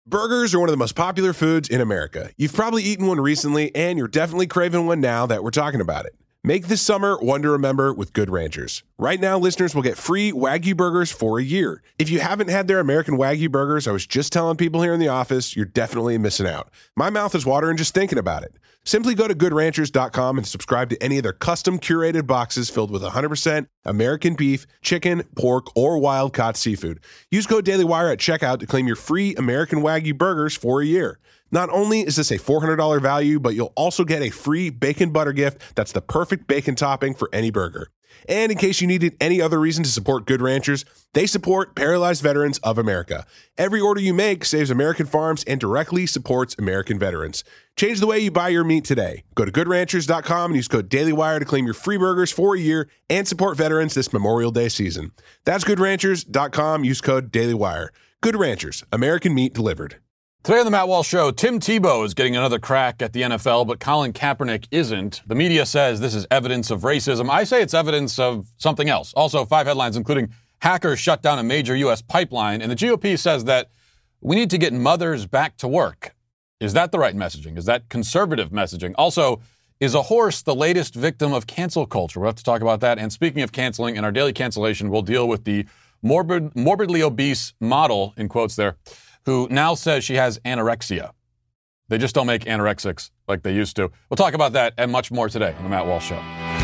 Burgers are one of the most popular foods in America. You've probably eaten one recently, and you're definitely craving one now that we're talking about it. Make this summer one to remember with Good Ranchers. Right now, listeners will get free Wagyu burgers for a year. If you haven't had their American Wagyu burgers, I was just telling people here in the office, you're definitely missing out. My mouth is watering just thinking about it. Simply go to goodranchers.com and subscribe to any of their custom curated boxes filled with 100% American beef, chicken, pork, or wild-caught seafood. Use code DailyWire at checkout to claim your free American Wagyu burgers for a year. Not only is this a $400 value, but you'll also get a free bacon butter gift that's the perfect bacon topping for any burger. And in case you needed any other reason to support Good Ranchers, they support Paralyzed Veterans of America. Every order you make saves American farms and directly supports American veterans. Change the way you buy your meat today. Go to goodranchers.com and use code DailyWire to claim your free burgers for a year and support veterans this Memorial Day season. That's goodranchers.com. Use code DailyWire. Good Ranchers, American meat delivered. Today on the Matt Walsh Show, Tim Tebow is getting another crack at the NFL, but Colin Kaepernick isn't. The media says this is evidence of racism. I say it's evidence of something else. Also, 5 headlines, including hackers shut down a major U.S. pipeline, and the GOP says that we need to get mothers back to work. Is that the right messaging? Is that conservative messaging? Also, is a horse the latest victim of cancel culture? We'll have to talk about that. And speaking of canceling, in our daily cancellation, we'll deal with the morbidly obese model, in quotes there, who now says she has anorexia. They just don't make anorexics like they used to. We'll talk about that and much more today on the Matt Walsh Show.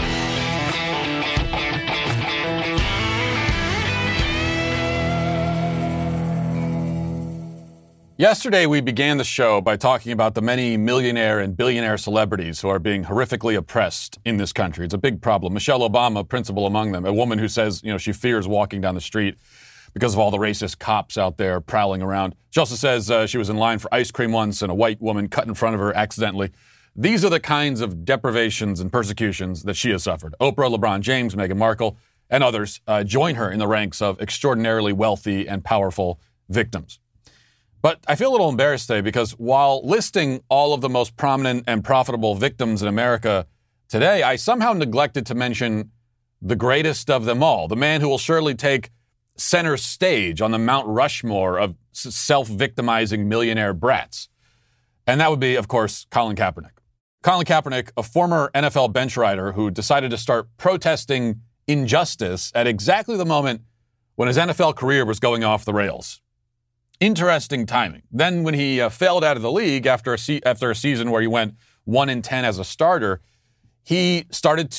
Yesterday, we began the show by talking about the many millionaire and billionaire celebrities who are being horrifically oppressed in this country. It's a big problem. Michelle Obama, principal among them, a woman who says, she fears walking down the street because of all the racist cops out there prowling around. She also says she was in line for ice cream once and a white woman cut in front of her accidentally. These are the kinds of deprivations and persecutions that she has suffered. Oprah, LeBron James, Meghan Markle, and others join her in the ranks of extraordinarily wealthy and powerful victims. But I feel a little embarrassed today because while listing all of the most prominent and profitable victims in America today, I somehow neglected to mention the greatest of them all, the man who will surely take center stage on the Mount Rushmore of self-victimizing millionaire brats. And that would be, of course, Colin Kaepernick. Colin Kaepernick, a former NFL bench rider who decided to start protesting injustice at exactly the moment when his NFL career was going off the rails. Interesting timing. Then when he failed out of the league after a season where he went 1-10 as a starter, he started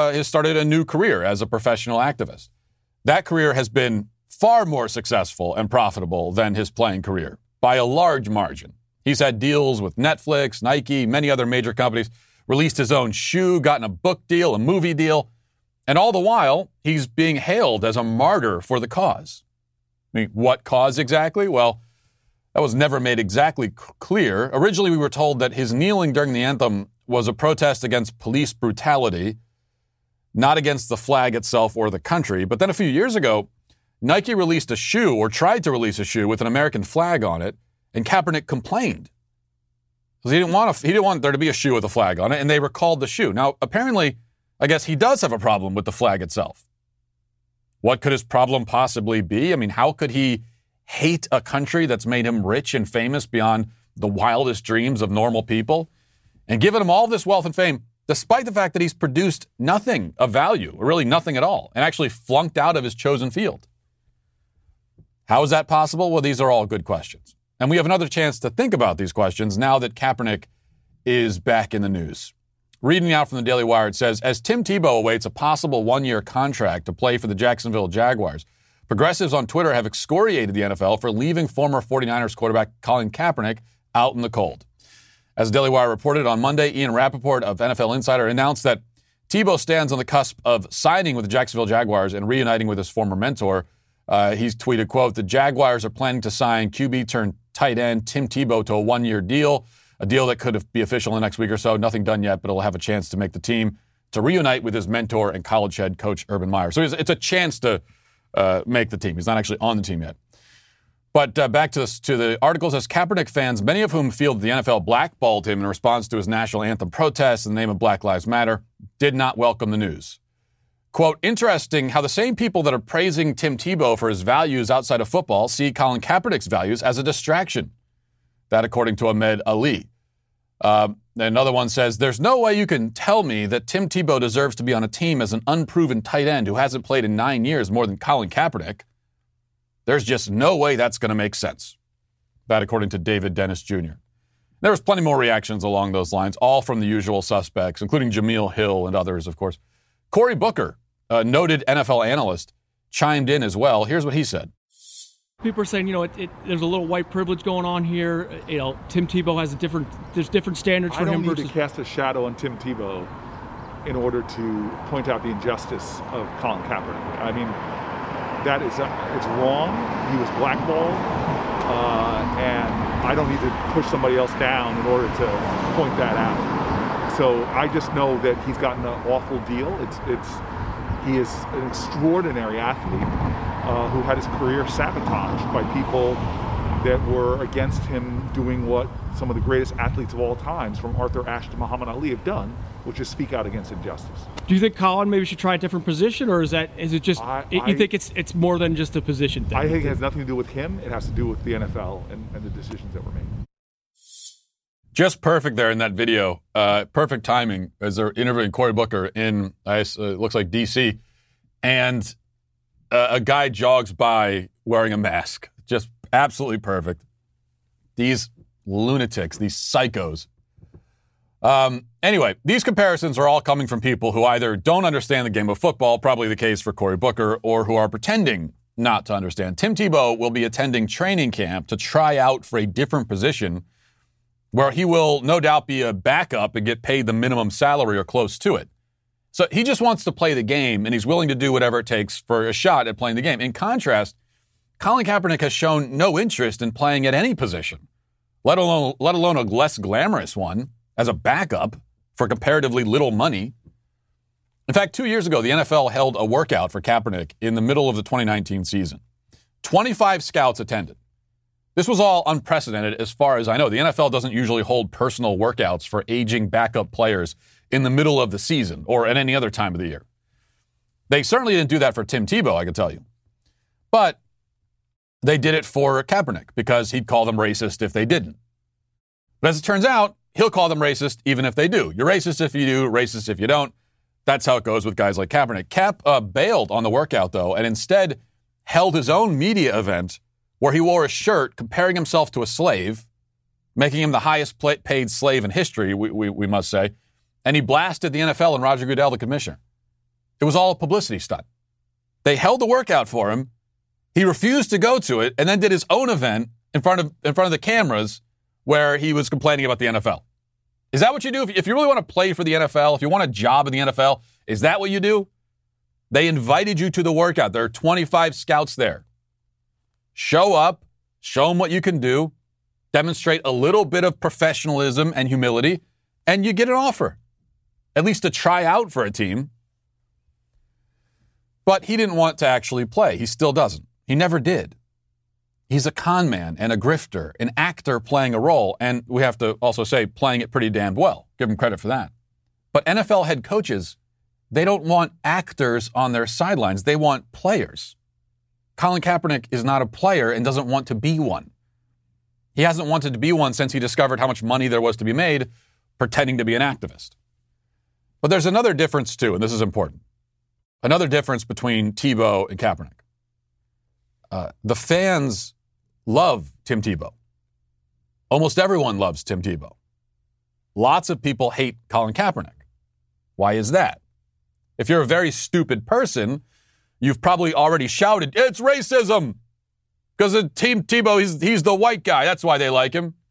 a new career as a professional activist. That career has been far more successful and profitable than his playing career by a large margin. He's had deals with Netflix, Nike, many other major companies, released his own shoe, gotten a book deal, a movie deal, and all the while, he's being hailed as a martyr for the cause. I mean, what cause exactly? Well, that was never made exactly clear. Originally, we were told that his kneeling during the anthem was a protest against police brutality, not against the flag itself or the country. But then a few years ago, Nike released a shoe or tried to release a shoe with an American flag on it, and Kaepernick complained. Because he didn't want there to be a shoe with a flag on it, and they recalled the shoe. Now, apparently, I guess he does have a problem with the flag itself. What could his problem possibly be? I mean, how could he hate a country that's made him rich and famous beyond the wildest dreams of normal people? And given him all this wealth and fame, despite the fact that he's produced nothing of value, or really nothing at all, and actually flunked out of his chosen field. How is that possible? Well, these are all good questions. And we have another chance to think about these questions now that Kaepernick is back in the news. Reading out from the Daily Wire, it says, as Tim Tebow awaits a possible 1-year contract to play for the Jacksonville Jaguars, progressives on Twitter have excoriated the NFL for leaving former 49ers quarterback Colin Kaepernick out in the cold. As the Daily Wire reported on Monday, Ian Rappaport of NFL Insider announced that Tebow stands on the cusp of signing with the Jacksonville Jaguars and reuniting with his former mentor. He's tweeted, quote, the Jaguars are planning to sign QB turned tight end Tim Tebow to a 1-year deal, a deal that could be official in the next week or so. Nothing done yet, but he'll have a chance to make the team to reunite with his mentor and college head coach Urban Meyer. So it's a chance to make the team. He's not actually on the team yet. But back to the article, says Kaepernick fans, many of whom feel that the NFL blackballed him in response to his national anthem protests in the name of Black Lives Matter, did not welcome the news. Quote, interesting how the same people that are praising Tim Tebow for his values outside of football see Colin Kaepernick's values as a distraction. That according to Ahmed Ali. Another one says, there's no way you can tell me that Tim Tebow deserves to be on a team as an unproven tight end who hasn't played in 9 years more than Colin Kaepernick. There's just no way that's going to make sense. That according to David Dennis Jr. There was plenty more reactions along those lines, all from the usual suspects, including Jameel Hill and others, of course. Cory Booker, a noted NFL analyst, chimed in as well. Here's what he said. People are saying, there's a little white privilege going on here. Tim Tebow has there's different standards for him. I don't need to cast a shadow on Tim Tebow in order to point out the injustice of Colin Kaepernick. I mean, it's wrong. He was blackballed, and I don't need to push somebody else down in order to point that out. So I just know that he's gotten an awful deal. He is an extraordinary athlete who had his career sabotaged by people that were against him doing what some of the greatest athletes of all times, from Arthur Ashe to Muhammad Ali, have done, which is speak out against injustice. Do you think Colin maybe should try a different position, or is it just you think it's more than just a position thing? I think it has nothing to do with him. It has to do with the NFL and the decisions that were made. Just perfect there in that video. Perfect timing as they're interviewing Cory Booker in, it looks like D.C., and a guy jogs by wearing a mask. Just absolutely perfect. These lunatics, these psychos. Anyway, these comparisons are all coming from people who either don't understand the game of football, probably the case for Cory Booker, or who are pretending not to understand. Tim Tebow will be attending training camp to try out for a different position where he will no doubt be a backup and get paid the minimum salary or close to it. So he just wants to play the game, and he's willing to do whatever it takes for a shot at playing the game. In contrast, Colin Kaepernick has shown no interest in playing at any position, let alone a less glamorous one, as a backup for comparatively little money. In fact, 2 years ago, the NFL held a workout for Kaepernick in the middle of the 2019 season. 25 scouts attended. This was all unprecedented as far as I know. The NFL doesn't usually hold personal workouts for aging backup players in the middle of the season or at any other time of the year. They certainly didn't do that for Tim Tebow, I can tell you. But they did it for Kaepernick because he'd call them racist if they didn't. But as it turns out, he'll call them racist even if they do. You're racist if you do, racist if you don't. That's how it goes with guys like Kaepernick. Cap bailed on the workout, though, and instead held his own media event where he wore a shirt comparing himself to a slave, making him the highest paid slave in history, we must say, and he blasted the NFL and Roger Goodell, the commissioner. It was all a publicity stunt. They held the workout for him. He refused to go to it and then did his own event in front of the cameras where he was complaining about the NFL. Is that what you do? If you really want to play for the NFL, if you want a job in the NFL, is that what you do? They invited you to the workout. There are 25 scouts there. Show up, show them what you can do, demonstrate a little bit of professionalism and humility, and you get an offer, at least to try out for a team. But he didn't want to actually play. He still doesn't. He never did. He's a con man and a grifter, an actor playing a role, and we have to also say playing it pretty damned well. Give him credit for that. But NFL head coaches, they don't want actors on their sidelines. They want players. Colin Kaepernick is not a player and doesn't want to be one. He hasn't wanted to be one since he discovered how much money there was to be made pretending to be an activist. But there's another difference, too, and this is important. Another difference between Tebow and Kaepernick. The fans love Tim Tebow. Almost everyone loves Tim Tebow. Lots of people hate Colin Kaepernick. Why is that? If you're a very stupid person, you've probably already shouted, "It's racism!" Because Tim Tebow, he's the white guy. That's why they like him.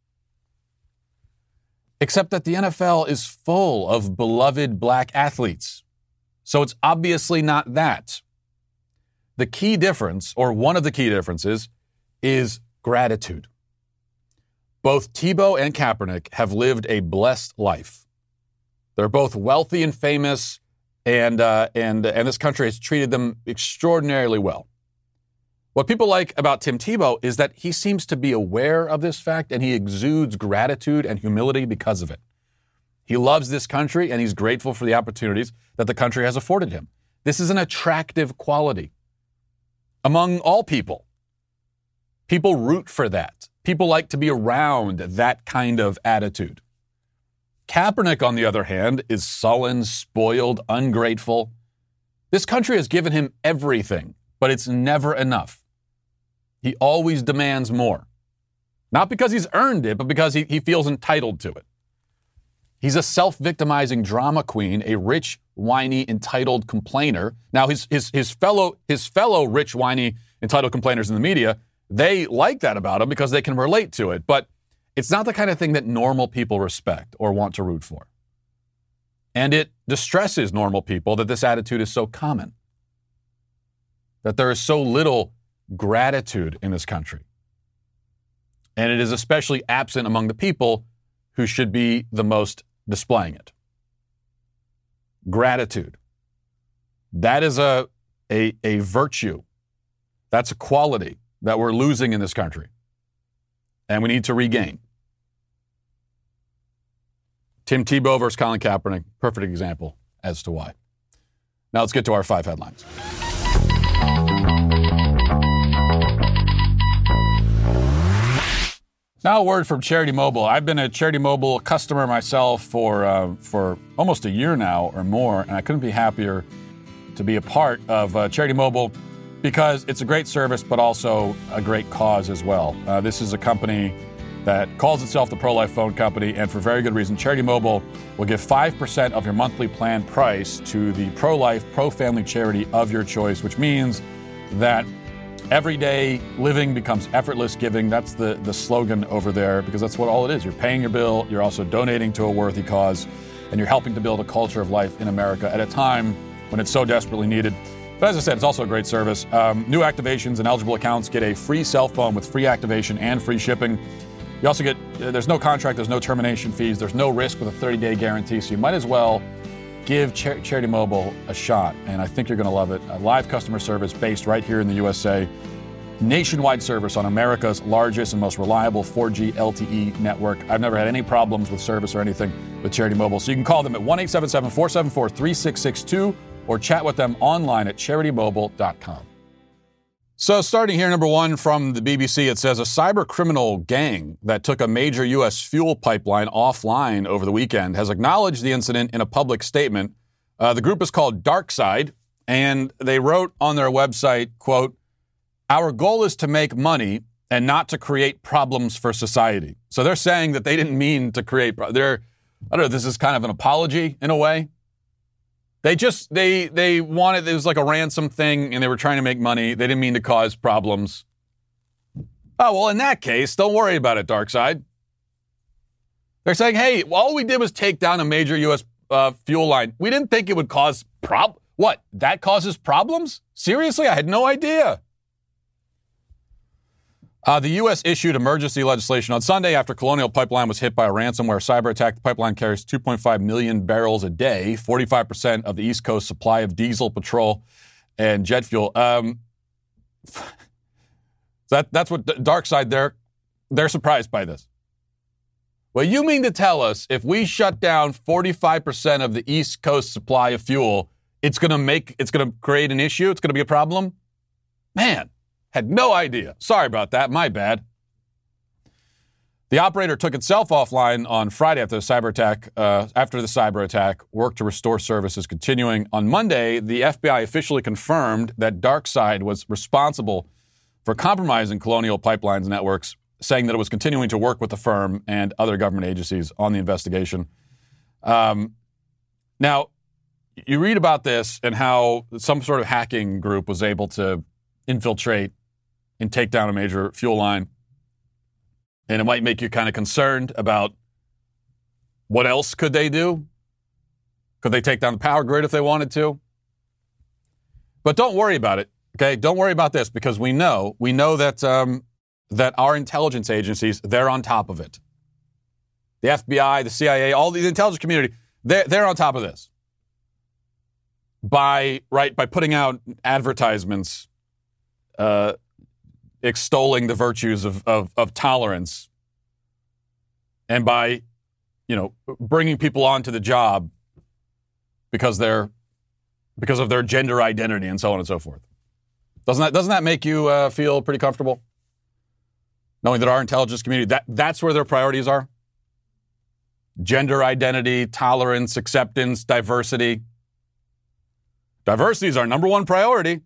Except that the NFL is full of beloved black athletes. So it's obviously not that. The key difference, or one of the key differences, is gratitude. Both Tebow and Kaepernick have lived a blessed life. They're both wealthy and famous, and this country has treated them extraordinarily well. What people like about Tim Tebow is that he seems to be aware of this fact, and he exudes gratitude and humility because of it. He loves this country, and he's grateful for the opportunities that the country has afforded him. This is an attractive quality among all people. People root for that. People like to be around that kind of attitude. Kaepernick, on the other hand, is sullen, spoiled, ungrateful. This country has given him everything, but it's never enough. He always demands more. Not because he's earned it, but because he feels entitled to it. He's a self-victimizing drama queen, a rich, whiny, entitled complainer. Now, his fellow rich, whiny, entitled complainers in the media, they like that about him because they can relate to it. But it's not the kind of thing that normal people respect or want to root for. And it distresses normal people that this attitude is so common, that there is so little gratitude in this country. And it is especially absent among the people who should be the most displaying it. Gratitude. That is a virtue. That's a quality that we're losing in this country. And we need to regain. Tim Tebow versus Colin Kaepernick, perfect example as to why. Now let's get to our 5 headlines. Now a word from Charity Mobile. I've been a Charity Mobile customer myself for almost a year now or more, and I couldn't be happier to be a part of Charity Mobile because it's a great service, but also a great cause as well. This is a company that calls itself the Pro-Life Phone Company, and for very good reason. Charity Mobile will give 5% of your monthly plan price to the pro-life, pro-family charity of your choice, which means that everyday living becomes effortless giving. That's the slogan over there, because that's what all it is. You're paying your bill, you're also donating to a worthy cause, and you're helping to build a culture of life in America at a time when it's so desperately needed. But as I said, it's also a great service. New activations and eligible accounts get a free cell phone with free activation and free shipping. You also get, there's no contract, there's no termination fees, there's no risk with a 30-day guarantee, so you might as well give Charity Mobile a shot, and I think you're going to love it. A live customer service based right here in the USA. Nationwide service on America's largest and most reliable 4G LTE network. I've never had any problems with service or anything with Charity Mobile, so you can call them at 1-877-474-3662 or chat with them online at CharityMobile.com. So starting here, number one from the BBC, it says a cyber criminal gang that took a major U.S. fuel pipeline offline over the weekend has acknowledged the incident in a public statement. The group is called DarkSide, and they wrote on their website, quote, "Our goal is to make money and not to create problems for society." So they're saying that they didn't mean to create, I don't know, this is kind of an apology in a way. They wanted, it was like a ransom thing, and they were trying to make money. They didn't mean to cause problems. Oh, well, in that case, don't worry about it, DarkSide. They're saying, hey, all we did was take down a major U.S. Fuel line. We didn't think it would cause What? That causes problems? Seriously? I had no idea. The U.S. issued emergency legislation on Sunday after Colonial Pipeline was hit by a ransomware cyber attack. The pipeline carries 2.5 million barrels a day, 45% of the East Coast supply of diesel, petrol, and jet fuel. That's what DarkSide, they're surprised by this. Well, you mean to tell us if we shut down 45% of the East Coast supply of fuel, it's going to create an issue? It's going to be a problem? Man. Had no idea. Sorry about that. My bad. The operator took itself offline on Friday after the cyber attack. Work to restore service is continuing. On Monday, the FBI officially confirmed that DarkSide was responsible for compromising Colonial Pipeline's networks, saying that it was continuing to work with the firm and other government agencies on the investigation. Now, you read about this and how some sort of hacking group was able to infiltrate and take down a major fuel line. And it might make you kind of concerned about what else could they do? Could they take down the power grid if they wanted to? But don't worry about it, okay? Don't worry about this, because we know that that our intelligence agencies, they're on top of it. The FBI, the CIA, all the intelligence community, they're on top of this. By putting out advertisements extolling the virtues of tolerance, and by, bringing people onto the job because of their gender identity and so on and so forth. Doesn't that make you feel pretty comfortable? knowing that our intelligence community, that's where their priorities are. Gender identity, tolerance, acceptance, diversity. Diversity is our number one priority.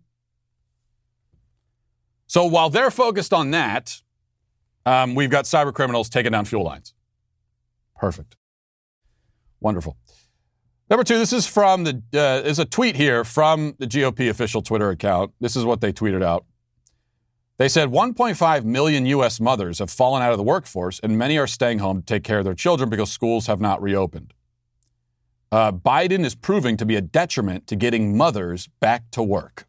So while they're focused on that, we've got cyber criminals taking down fuel lines. Perfect. Wonderful. Number two, this is from is a tweet here from the GOP official Twitter account. This is what they tweeted out. They said 1.5 million U.S. mothers have fallen out of the workforce, and many are staying home to take care of their children because schools have not reopened. Biden is proving to be a detriment to getting mothers back to work.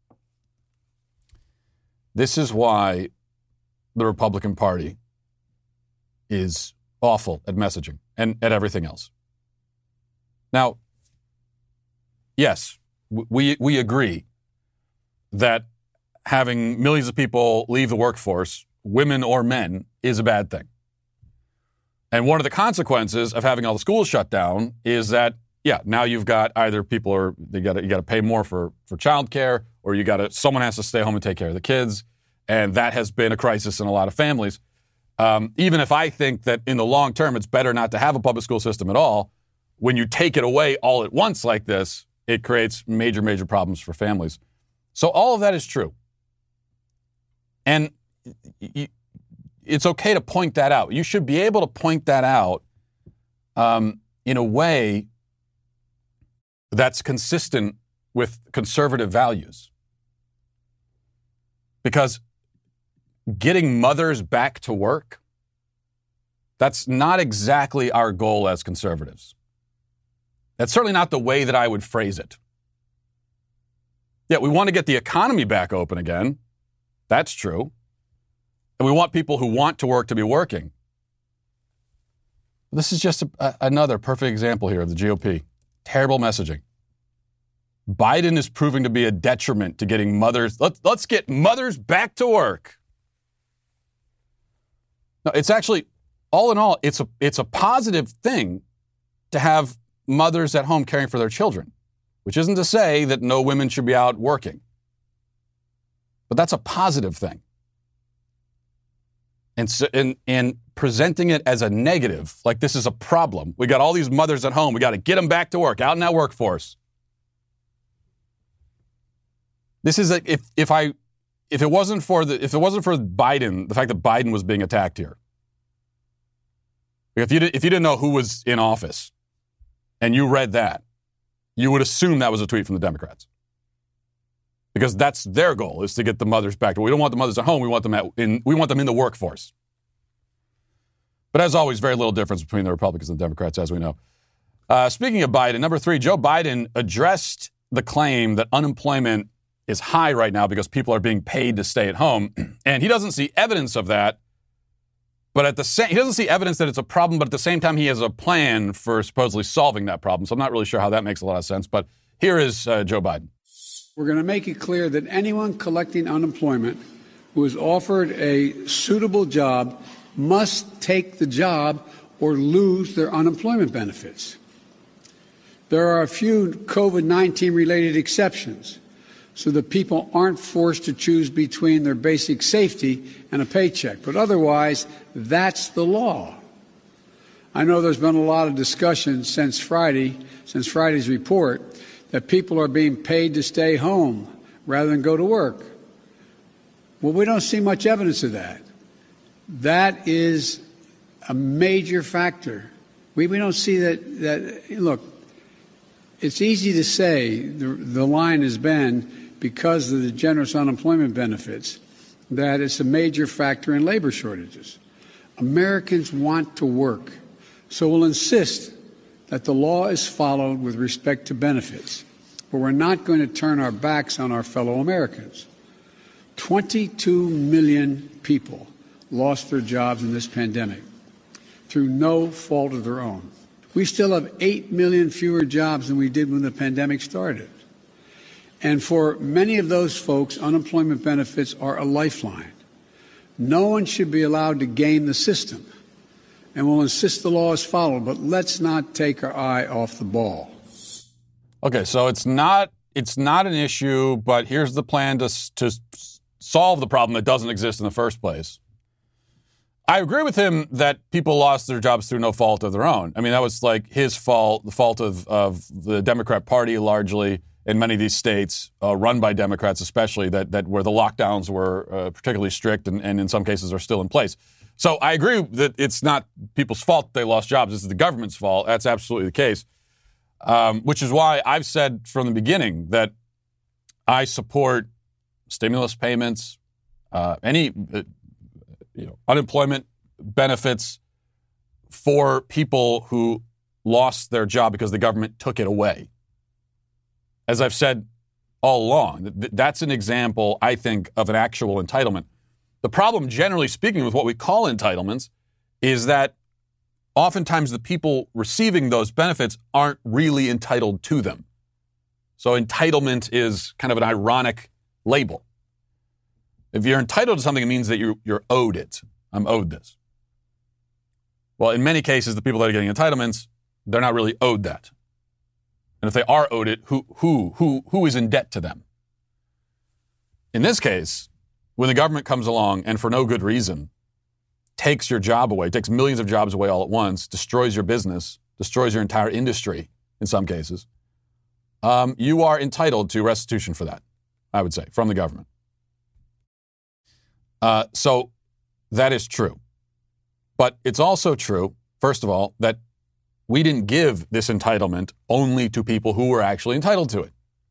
This is why the Republican Party is awful at messaging and at everything else. Now, yes, we agree that having millions of people leave the workforce, women or men, is a bad thing. And one of the consequences of having all the schools shut down is that, now you've got either people you got to pay more for childcare, or someone has to stay home and take care of the kids, and that has been a crisis in a lot of families. Even if I think that in the long term it's better not to have a public school system at all, when you take it away all at once like this, it creates major, major problems for families. So all of that is true. And it's okay to point that out. You should be able to point that out in a way that's consistent with conservative values. Because getting mothers back to work, that's not exactly our goal as conservatives. That's certainly not the way that I would phrase it. Yeah, we want to get the economy back open again. That's true. And we want people who want to work to be working. This is just another perfect example here of the GOP. Terrible messaging. Biden is proving to be a detriment to getting mothers. Let's get mothers back to work. No, it's actually, all in all, it's a positive thing to have mothers at home caring for their children, which isn't to say that no women should be out working. But that's a positive thing. And presenting it as a negative, like this is a problem. We got all these mothers at home. We got to get them back to work, out in that workforce. This is if it wasn't for Biden, the fact that Biden was being attacked here. If you didn't know who was in office and you read that, you would assume that was a tweet from the Democrats. Because that's their goal, is to get the mothers back. We don't want the mothers at home. We want them in the workforce. But as always, very little difference between the Republicans and the Democrats, as we know. Speaking of Biden, number 3, Joe Biden addressed the claim that unemployment is high right now because people are being paid to stay at home. And he doesn't see evidence of that. But he doesn't see evidence that it's a problem, but at the same time, he has a plan for supposedly solving that problem. So I'm not really sure how that makes a lot of sense. But here is Joe Biden. We're going to make it clear that anyone collecting unemployment who is offered a suitable job must take the job or lose their unemployment benefits. There are a few COVID-19 related exceptions so that people aren't forced to choose between their basic safety and a paycheck. But otherwise, that's the law. I know there's been a lot of discussion since Friday's report, that people are being paid to stay home rather than go to work. Well, we don't see much evidence of that. That is a major factor. We don't see that. Look, it's easy to say the line has been, because of the generous unemployment benefits, that it's a major factor in labor shortages. Americans want to work, so we'll insist that the law is followed with respect to benefits. But we're not going to turn our backs on our fellow Americans. 22 million people lost their jobs in this pandemic through no fault of their own. We still have 8 million fewer jobs than we did when the pandemic started. And for many of those folks, unemployment benefits are a lifeline. No one should be allowed to game the system. And we'll insist the law is followed, but let's not take our eye off the ball. Okay, so it's not an issue, but here's the plan to solve the problem that doesn't exist in the first place. I agree with him that people lost their jobs through no fault of their own. I mean, that was like his fault, the fault of the Democrat Party largely in many of these states, run by Democrats especially, that where the lockdowns were particularly strict and in some cases are still in place. So I agree that it's not people's fault they lost jobs. It's the government's fault. That's absolutely the case, which is why I've said from the beginning that I support stimulus payments, any unemployment benefits for people who lost their job because the government took it away. As I've said all along, that's an example, I think, of an actual entitlement. The problem, generally speaking, with what we call entitlements is that oftentimes the people receiving those benefits aren't really entitled to them. So entitlement is kind of an ironic label. If you're entitled to something, it means that you're owed it. I'm owed this. Well, in many cases, the people that are getting entitlements, they're not really owed that. And if they are owed it, who is in debt to them? In this case, when the government comes along and for no good reason takes your job away, takes millions of jobs away all at once, destroys your business, destroys your entire industry in some cases, you are entitled to restitution for that, I would say, from the government. So that is true. But it's also true, first of all, that we didn't give this entitlement only to people who were actually entitled to it.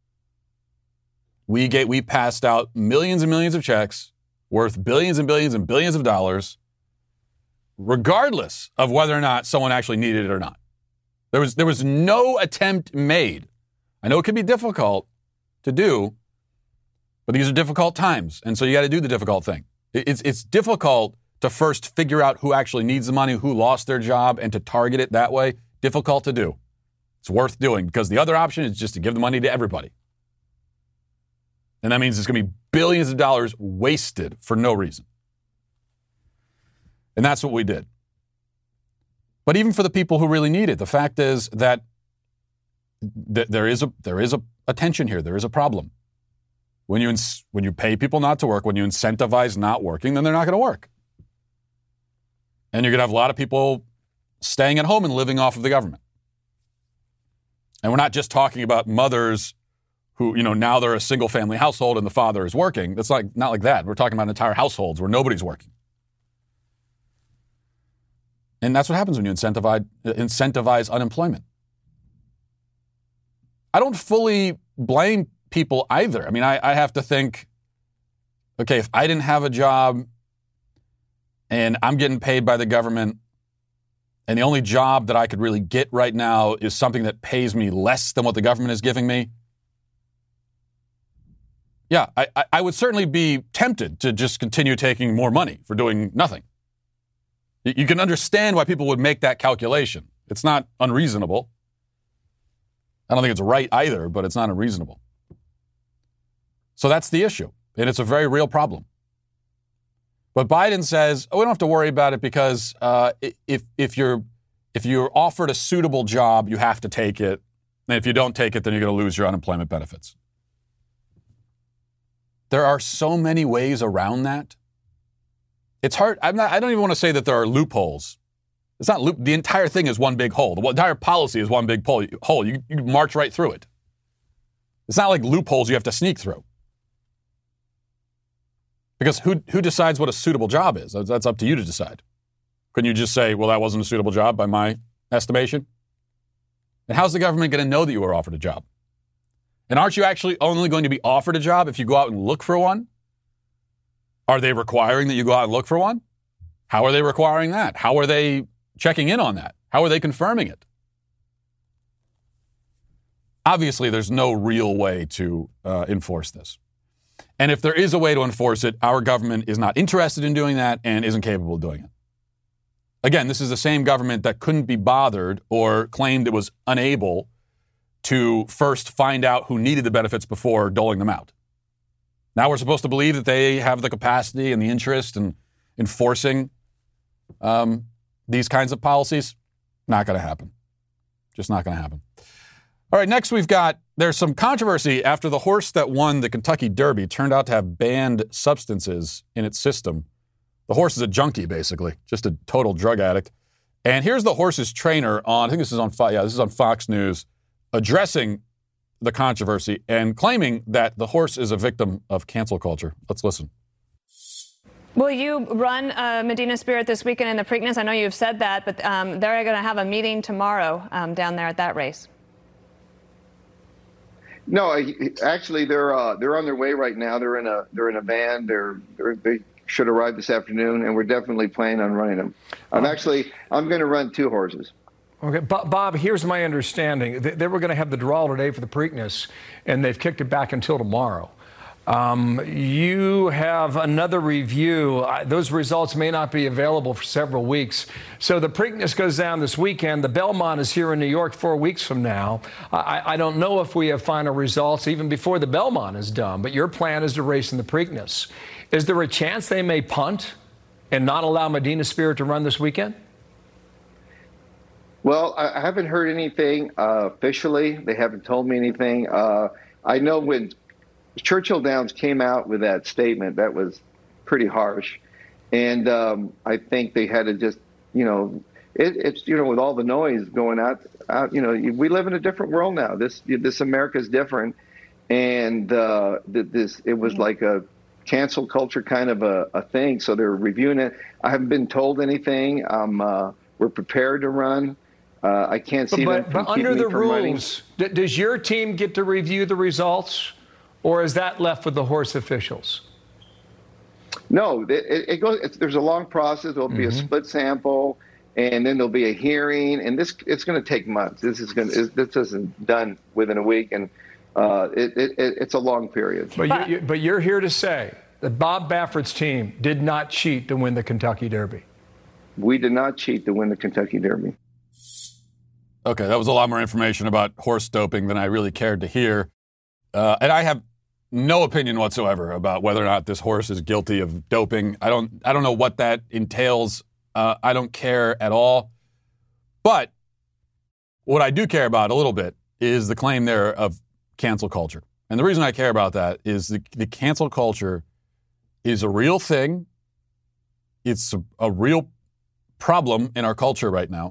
We passed out millions and millions of checks worth billions and billions and billions of dollars, regardless of whether or not someone actually needed it or not. There was no attempt made. I know it can be difficult to do, but these are difficult times, and so you got to do the difficult thing. It's difficult to first figure out who actually needs the money, who lost their job, and to target it that way. Difficult to do. It's worth doing because the other option is just to give the money to everybody. And that means it's going to be billions of dollars wasted for no reason. And that's what we did. But even for the people who really need it, the fact is that there is a tension here. There is a problem. When you pay people not to work, when you incentivize not working, then they're not going to work. And you're going to have a lot of people staying at home and living off of the government. And we're not just talking about mothers who, now they're a single family household and the father is working. That's not like that. We're talking about entire households where nobody's working. And that's what happens when you incentivize unemployment. I don't fully blame people either. I mean, I have to think, okay, if I didn't have a job and I'm getting paid by the government and the only job that I could really get right now is something that pays me less than what the government is giving me, yeah, I would certainly be tempted to just continue taking more money for doing nothing. You can understand why people would make that calculation. It's not unreasonable. I don't think it's right either, but it's not unreasonable. So that's the issue, and it's a very real problem. But Biden says, we don't have to worry about it because if you're offered a suitable job, you have to take it. And if you don't take it, then you're going to lose your unemployment benefits. There are so many ways around that. It's hard. I don't even want to say that there are loopholes. It's not the entire thing is one big hole. The entire policy is one big hole. You march right through it. It's not like loopholes you have to sneak through. Because who decides what a suitable job is? That's up to you to decide. Couldn't you just say, well, that wasn't a suitable job by my estimation? And how's the government going to know that you were offered a job? And aren't you actually only going to be offered a job if you go out and look for one? Are they requiring that you go out and look for one? How are they requiring that? How are they checking in on that? How are they confirming it? Obviously, there's no real way to enforce this. And if there is a way to enforce it, our government is not interested in doing that and isn't capable of doing it. Again, this is the same government that couldn't be bothered or claimed it was unable to first find out who needed the benefits before doling them out. Now we're supposed to believe that they have the capacity and the interest in enforcing these kinds of policies. Not going to happen. Just not going to happen. All right, next there's some controversy after the horse that won the Kentucky Derby turned out to have banned substances in its system The horse is a junkie, basically, just a total drug addict. And here's the horse's trainer on, I think this is on Fox News, addressing the controversy and claiming that the horse is a victim of cancel culture. Let's listen. Will you run Medina Spirit this weekend in the Preakness? I know you've said that, but they're going to have a meeting tomorrow down there at that race. No, actually, they're on their way right now. They're in a van. They should arrive this afternoon, and we're definitely planning on running them. I'm going to run 2 horses. Okay, Bob, here's my understanding. They were going to have the draw today for the Preakness, and they've kicked it back until tomorrow. You have another review. Those results may not be available for several weeks. So the Preakness goes down this weekend. The Belmont is here in New York 4 weeks from now. I don't know if we have final results even before the Belmont is done, but your plan is to race in the Preakness. Is there a chance they may punt and not allow Medina Spirit to run this weekend? Well, I haven't heard anything officially. They haven't told me anything. I know when Churchill Downs came out with that statement, that was pretty harsh. And I think they had to just, it's with all the noise going out, we live in a different world now. This America is different. And it was like a cancel culture kind of a thing. So they're reviewing it. I haven't been told anything. We're prepared to run. I can't see them but under the rules, does your team get to review the results, or is that left with the horse officials? No, it goes. There's a long process. There'll be a split sample, and then there'll be a hearing, and it's going to take months. This isn't done within a week, and it's a long period. But you're here to say that Bob Baffert's team did not cheat to win the Kentucky Derby. We did not cheat to win the Kentucky Derby. Okay, that was a lot more information about horse doping than I really cared to hear. And I have no opinion whatsoever about whether or not this horse is guilty of doping. I don't know what that entails. I don't care at all. But what I do care about a little bit is the claim there of cancel culture. And the reason I care about that is the cancel culture is a real thing. It's a real problem in our culture right now.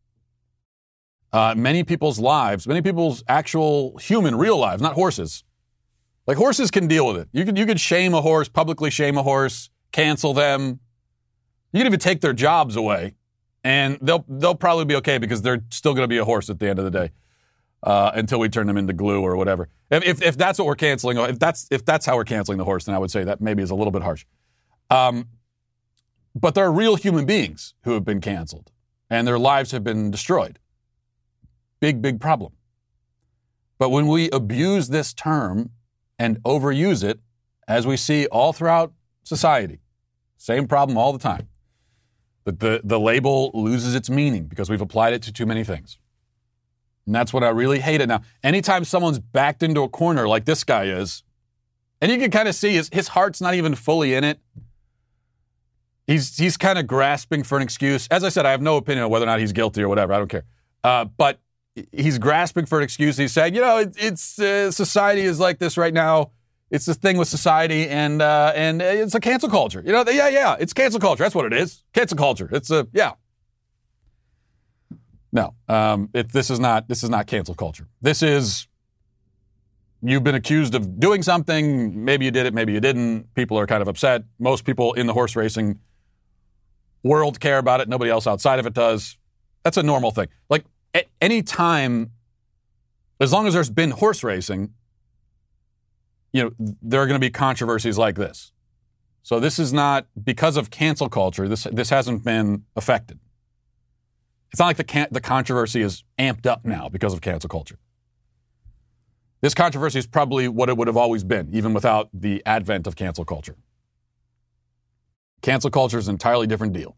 Many people's lives, many people's actual human, real lives, not horses. Like horses can deal with it. You could shame a horse, publicly shame a horse, cancel them. You can even take their jobs away, and they'll probably be okay because they're still going to be a horse at the end of the day until we turn them into glue or whatever. If that's what we're canceling, if that's how we're canceling the horse, then I would say that maybe is a little bit harsh. But there are real human beings who have been canceled, and their lives have been destroyed. Big problem. But when we abuse this term and overuse it, as we see all throughout society, same problem all the time, that the label loses its meaning because we've applied it to too many things. And that's what I really hate it now. Anytime someone's backed into a corner like this guy is, and you can kind of see his heart's not even fully in it. He's kind of grasping for an excuse. As I said, I have no opinion on whether or not he's guilty or whatever. I don't care. But he's grasping for an excuse. He's saying, it's society is like this right now. It's this thing with society, and it's a cancel culture. It's cancel culture. That's what it is. Cancel culture. No, this is not cancel culture. This is, you've been accused of doing something. Maybe you did it, maybe you didn't. People are kind of upset. Most people in the horse racing world care about it. Nobody else outside of it does. That's a normal thing. Like, at any time, as long as there's been horse racing, there are going to be controversies like this. So this is not, because of cancel culture, this hasn't been affected. It's not like the controversy is amped up now because of cancel culture. This controversy is probably what it would have always been, even without the advent of cancel culture. Cancel culture is an entirely different deal.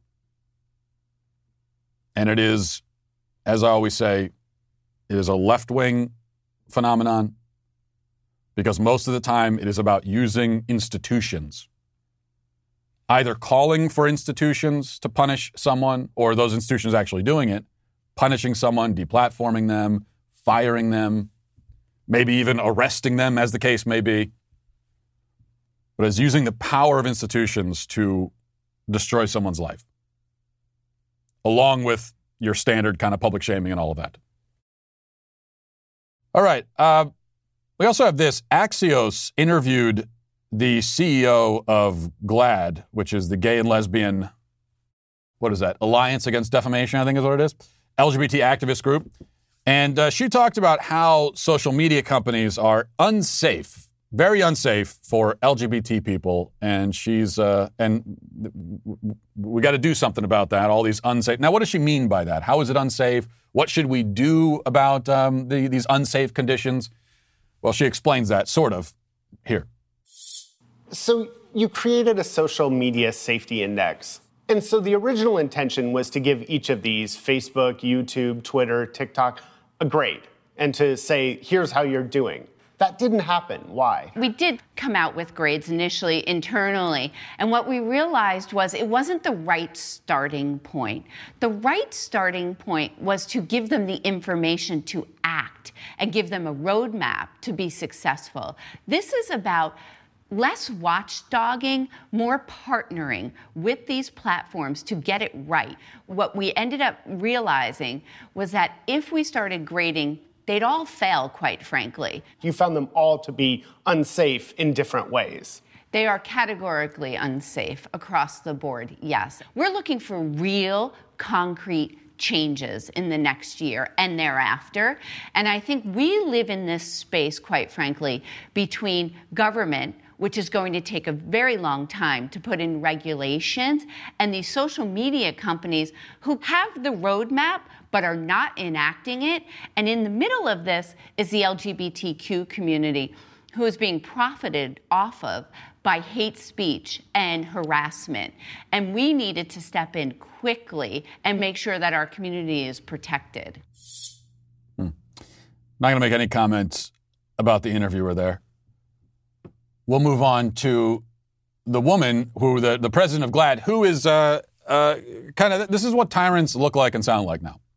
And it is, as I always say, it is a left-wing phenomenon because most of the time it is about using institutions, either calling for institutions to punish someone or those institutions actually doing it, punishing someone, deplatforming them, firing them, maybe even arresting them, as the case may be. But it's using the power of institutions to destroy someone's life, along with your standard kind of public shaming and all of that. All right. We also have this. Axios interviewed the CEO of GLAAD, which is the Gay and Lesbian, what is that? Alliance Against Defamation, I think is what it is. LGBT activist group. And she talked about how social media companies are unsafe, very unsafe for LGBT people. And we got to do something about that, all these unsafe. Now, what does she mean by that? How is it unsafe? What should we do about these unsafe conditions? Well, she explains that, sort of, here. So you created a social media safety index. And so the original intention was to give each of these, Facebook, YouTube, Twitter, TikTok, a grade and to say, here's how you're doing. That didn't happen. Why? We did come out with grades initially internally, and what we realized was it wasn't the right starting point. The right starting point was to give them the information to act and give them a roadmap to be successful. This is about less watchdogging, more partnering with these platforms to get it right. What we ended up realizing was that if we started grading, they'd all fail, quite frankly. You found them all to be unsafe in different ways. They are categorically unsafe across the board, yes. We're looking for real, concrete changes in the next year and thereafter. And I think we live in this space, quite frankly, between government, which is going to take a very long time to put in regulations, and these social media companies who have the roadmap but are not enacting it. And in the middle of this is the LGBTQ community, who is being profited off of by hate speech and harassment. And we needed to step in quickly and make sure that our community is protected. Not going to make any comments about the interviewer there. We'll move on to the woman who, the president of GLAAD, who is kind of, this is what tyrants look like and sound like now.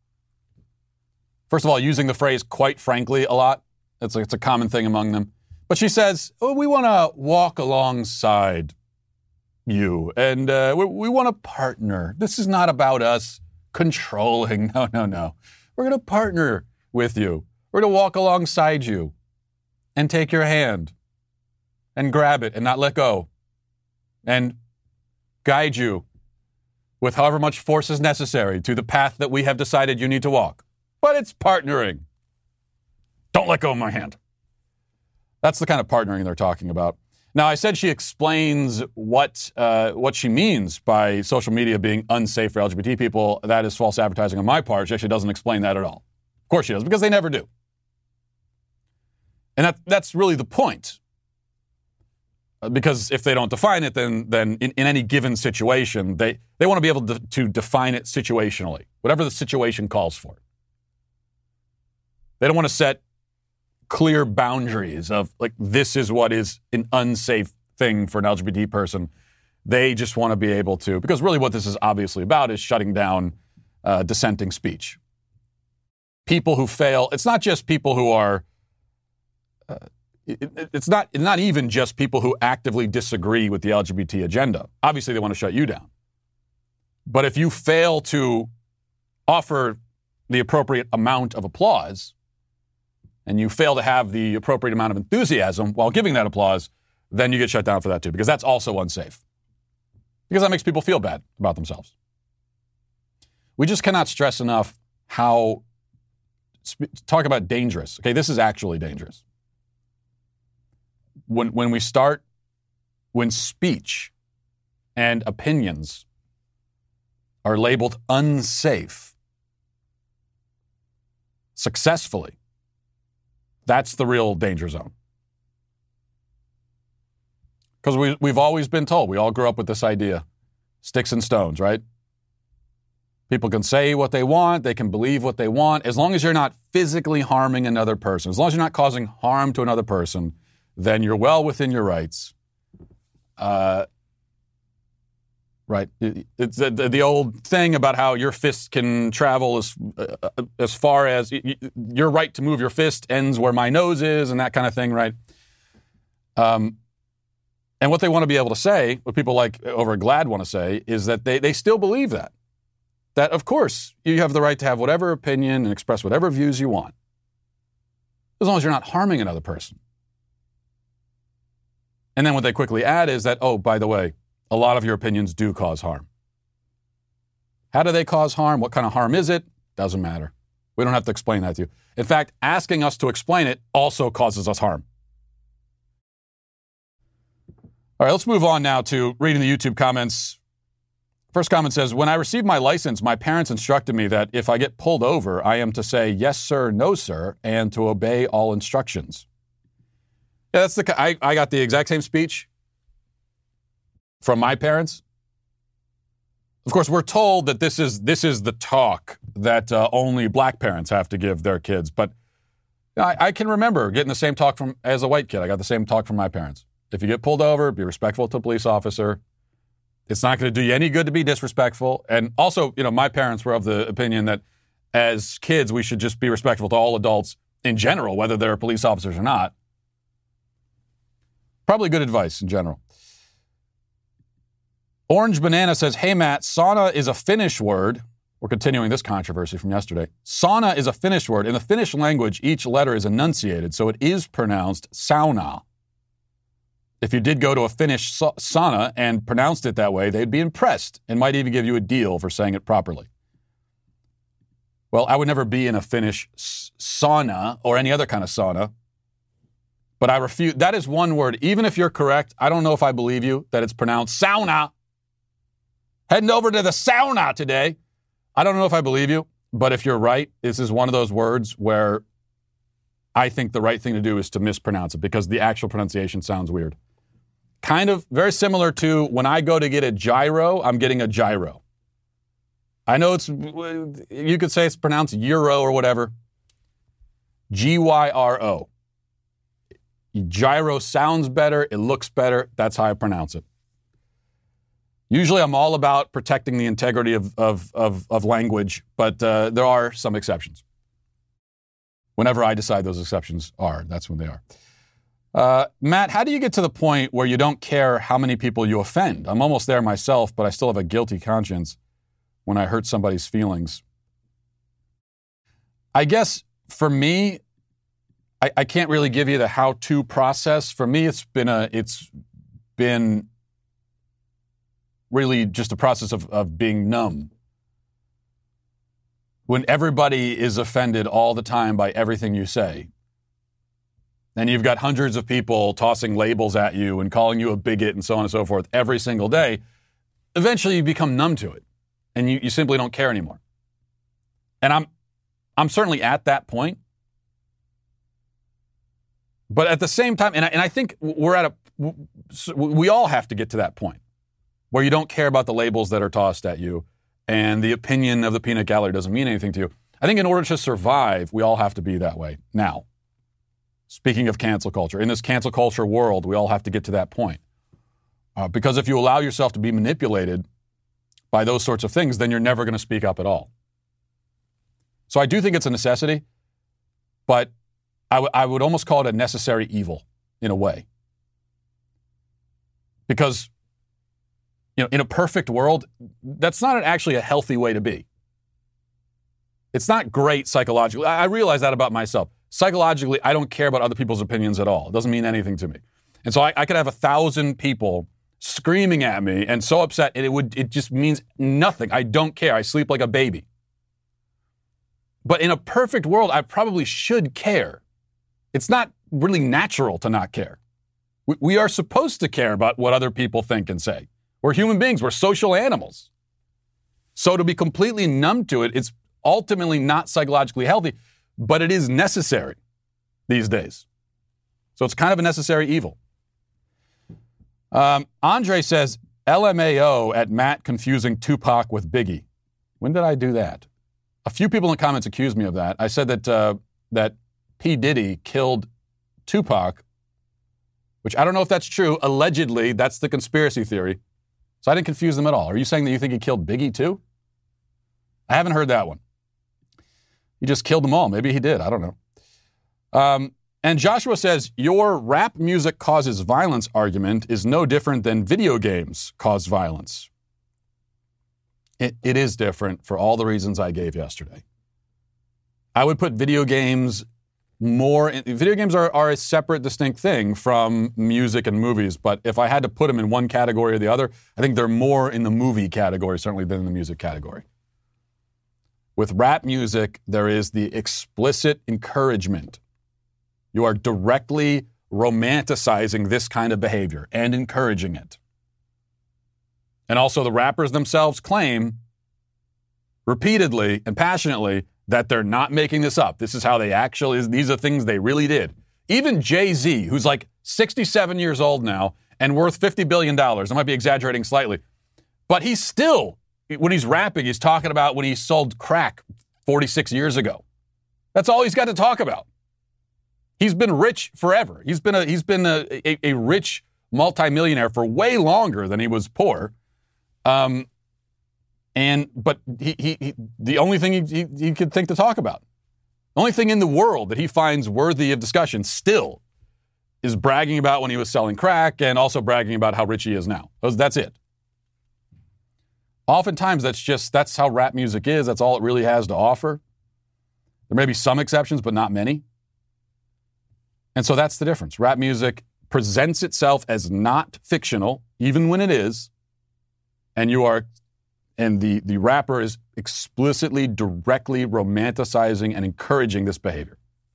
First of all, using the phrase quite frankly a lot. It's a common thing among them. But she says, we want to walk alongside you, and we want to partner. This is not about us controlling. No. We're going to partner with you. We're going to walk alongside you and take your hand and grab it and not let go and guide you with however much force is necessary to the path that we have decided you need to walk. But it's partnering. Don't let go of my hand. That's the kind of partnering they're talking about. Now, I said she explains what she means by social media being unsafe for LGBT people. That is false advertising on my part. She actually doesn't explain that at all. Of course she does, because they never do. And that's really the point. Because if they don't define it, then in any given situation, they want to be able to define it situationally, whatever the situation calls for. They don't want to set clear boundaries of, like, this is what is an unsafe thing for an LGBT person. They just want to be able to, because really what this is obviously about is shutting down dissenting speech. People who fail, it's not just people who are, it's not even just people who actively disagree with the LGBT agenda. Obviously they want to shut you down. But if you fail to offer the appropriate amount of applause, and you fail to have the appropriate amount of enthusiasm while giving that applause, then you get shut down for that too, because that's also unsafe. Because that makes people feel bad about themselves. We just cannot stress enough how, talk about dangerous. Okay, this is actually dangerous. When speech and opinions are labeled unsafe successfully, that's the real danger zone. Because we've always been told, we all grew up with this idea, sticks and stones, right? People can say what they want, they can believe what they want, as long as you're not physically harming another person, as long as you're not causing harm to another person, then you're well within your rights. Right. It's the old thing about how your fist can travel as far as your right to move your fist ends where my nose is and that kind of thing, right? And what they want to be able to say, what people like over at GLAAD want to say, is that they still believe that. That, of course, you have the right to have whatever opinion and express whatever views you want, as long as you're not harming another person. And then what they quickly add is that, oh, by the way, a lot of your opinions do cause harm. How do they cause harm? What kind of harm is it? Doesn't matter. We don't have to explain that to you. In fact, asking us to explain it also causes us harm. All right, let's move on now to reading the YouTube comments. First comment says, when I received my license, my parents instructed me that if I get pulled over, I am to say, yes, sir, no, sir, and to obey all instructions. Yeah, I got the exact same speech from my parents. Of course, we're told that this is the talk that only black parents have to give their kids. But I can remember getting the same talk as a white kid. I got the same talk from my parents. If you get pulled over, be respectful to a police officer. It's not going to do you any good to be disrespectful. And also, my parents were of the opinion that as kids, we should just be respectful to all adults in general, whether they're police officers or not. Probably good advice in general. Orange Banana says, hey, Matt, sauna is a Finnish word. We're continuing this controversy from yesterday. Sauna is a Finnish word. In the Finnish language, each letter is enunciated, so it is pronounced sauna. If you did go to a Finnish sauna and pronounced it that way, they'd be impressed and might even give you a deal for saying it properly. Well, I would never be in a Finnish sauna or any other kind of sauna, but I refuse. That is one word. Even if you're correct, I don't know if I believe you that it's pronounced sauna. Heading over to the sauna today. I don't know if I believe you, but if you're right, this is one of those words where I think the right thing to do is to mispronounce it because the actual pronunciation sounds weird. Kind of very similar to when I go to get a gyro, I'm getting a gyro. I know you could say it's pronounced euro or whatever. Gyro. Gyro sounds better. It looks better. That's how I pronounce it. Usually I'm all about protecting the integrity of language, but there are some exceptions. Whenever I decide those exceptions are, that's when they are. Matt, how do you get to the point where you don't care how many people you offend? I'm almost there myself, but I still have a guilty conscience when I hurt somebody's feelings. I guess for me, I can't really give you the how-to process. For me, it's been really just a process of being numb. When everybody is offended all the time by everything you say, and you've got hundreds of people tossing labels at you and calling you a bigot and so on and so forth every single day, eventually you become numb to it, and you simply don't care anymore. And I'm certainly at that point. But at the same time, and I think we all have to get to that point where you don't care about the labels that are tossed at you and the opinion of the peanut gallery doesn't mean anything to you. I think in order to survive, we all have to be that way. Now, speaking of cancel culture, in this cancel culture world, we all have to get to that point. Because if you allow yourself to be manipulated by those sorts of things, then you're never going to speak up at all. So I do think it's a necessity, but I would almost call it a necessary evil in a way. Because, in a perfect world, that's not actually a healthy way to be. It's not great psychologically. I realize that about myself. Psychologically, I don't care about other people's opinions at all. It doesn't mean anything to me. And so I could have 1,000 people screaming at me and so upset, and it just means nothing. I don't care. I sleep like a baby. But in a perfect world, I probably should care. It's not really natural to not care. We are supposed to care about what other people think and say. We're human beings. We're social animals. So to be completely numb to it, it's ultimately not psychologically healthy, but it is necessary these days. So it's kind of a necessary evil. Andre says, LMAO at Matt confusing Tupac with Biggie. When did I do that? A few people in the comments accused me of that. I said that P. Diddy killed Tupac, which I don't know if that's true. Allegedly, that's the conspiracy theory. So I didn't confuse them at all. Are you saying that you think he killed Biggie too? I haven't heard that one. He just killed them all. Maybe he did. I don't know. And Joshua says, your rap music causes violence argument is no different than video games cause violence. It is different for all the reasons I gave yesterday. I would put video games video games are a separate, distinct thing from music and movies, but if I had to put them in one category or the other, I think they're more in the movie category, certainly, than in the music category. With rap music, there is the explicit encouragement. You are directly romanticizing this kind of behavior and encouraging it. And also the rappers themselves claim repeatedly and passionately that they're not making this up. This is how they actually, these are things they really did. Even Jay-Z, who's like 67 years old now and worth $50 billion, I might be exaggerating slightly, but he's still, when he's rapping, he's talking about when he sold crack 46 years ago. That's all he's got to talk about. He's been rich forever. He's been a rich multimillionaire for way longer than he was poor. But he the only thing he could think to talk about, the only thing in the world that he finds worthy of discussion still is bragging about when he was selling crack and also bragging about how rich he is now. That's it. Oftentimes that's how rap music is. That's all it really has to offer. There may be some exceptions, but not many. And so that's the difference. Rap music presents itself as not fictional, even when it is, and the rapper is explicitly, directly romanticizing and encouraging this behavior.